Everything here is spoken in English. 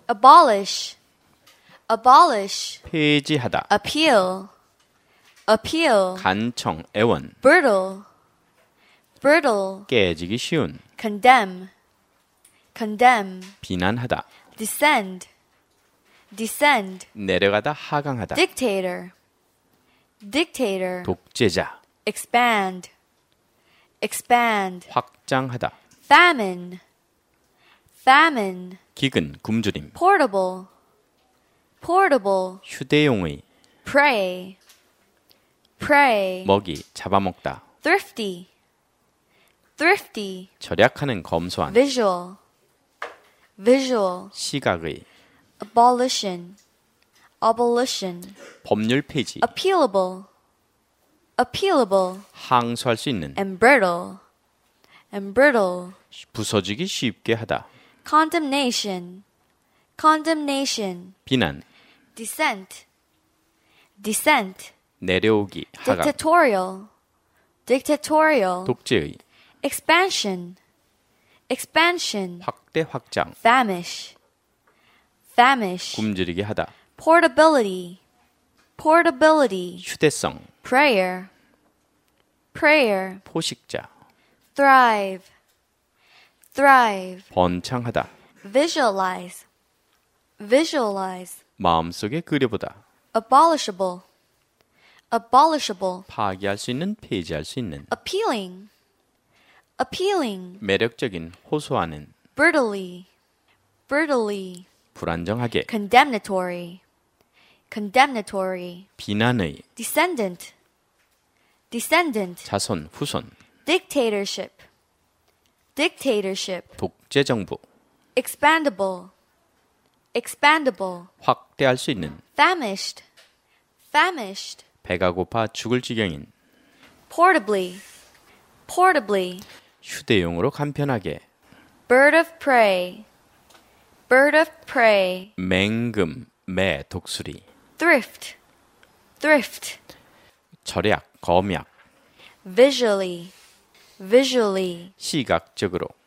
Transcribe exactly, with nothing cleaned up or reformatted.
abolish, abolish, 폐지하다, appeal, appeal, 간청, 애원, brittle, brittle, 깨지기 쉬운, condemn, condemn, 비난하다, descend, descend, 내려가다, 하강하다, dictator, dictator, 독재자, expand, expand, 확장하다, famine, famine, 기근, 굶주림, portable, portable, 휴대용의, prey, prey, 먹이, 잡아먹다, thrifty, thrifty, 절약하는 검소한, visual, visual, 시각의, abolition, abolition, 법률 폐지, appealable, appealable, 항소할 수 있는, embrittle, embrittle, 부서지기 쉽게 하다, condemnation, condemnation, 비난, descent, descent, 내려오기, 하강, dictatorial, dictatorial, 독재의, expansion, expansion, 확대, 확장, famish, famish, 굶주리게 하다, portability, portability, 휴대성, prayer, prayer, 포식자, thrive, thrive, 번창하다, visualize, visualize, 마음속에 그려보다, abolishable, abolishable, 파기할 수 있는, 폐지할 수 있는, appealing, appealing, 매력적인, 호소하는, brutally, brutally, 불안정하게, condemnatory, condemnatory, 비난의, descendant, descendant, 자손, 후손, dictatorship, dictatorship, 독재정부, expandable, expandable, 확대할 수 있는, famished, famished, 배가 고파 죽을 지경인, portably, portably, 휴대용으로 간편하게, bird of prey, bird of prey, 맹금, 매, 독수리, thrift, thrift, 절약, 검약, visually, visually, 시각적으로,